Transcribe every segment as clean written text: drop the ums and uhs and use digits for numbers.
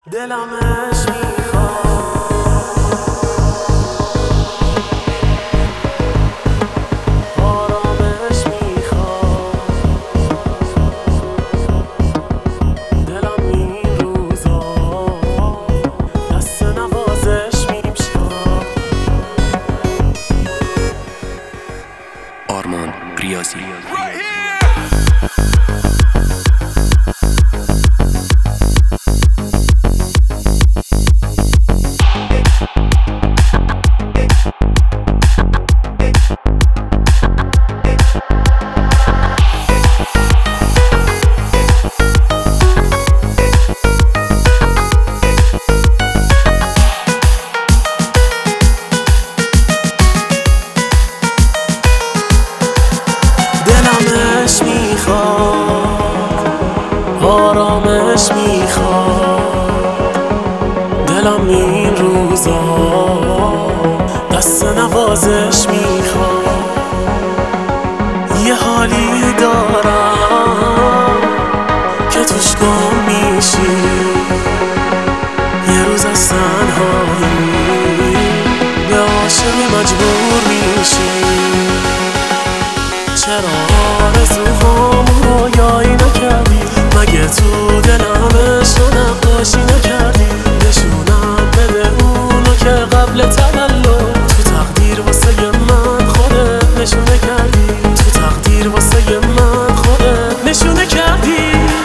دلمش میخواد آرامش میخواد دلم این روزا دست نوازش میشکاد. آرمان ریاضی دلمش میخواد آرامش میخواد دلم این روزا دست نوازش میخواد. یه حالی دارم که توش گم میشی یه روز از تنهایی به عاشقی مجبور میشی. چرا آرزوهامو رویایی نکردی؟ مگه تو دلمشو نقاشی نکردی؟ نشونم بده اونو که قبل تولد تو تقدیر واسه من خودت نشونه کردی. تو تقدیر واسه من خودت نشونه کردی.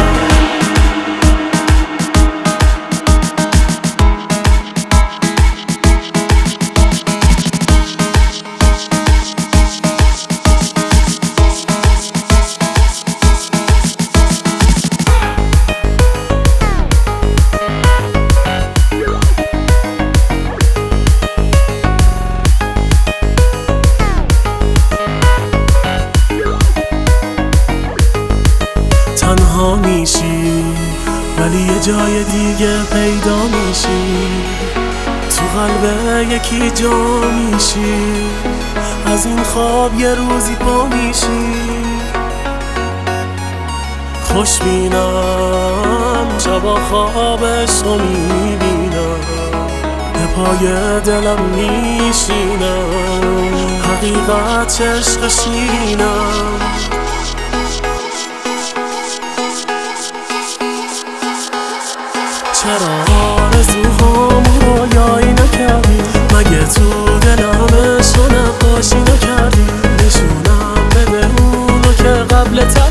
تنها میشی ولی یه جای دیگه پیدا میشی. تو قلب یکی جا میشی از این خواب یه روزی پا میشی. خوشبینم شبا خوابش رو میبینم به پای دلم میشینم حقیقت عشق شیرینم. چرا آرزوهامو رویایی نکردی؟ مگه تو دلمشو نقاشی نکردی؟ نشونم بده اونو که قبل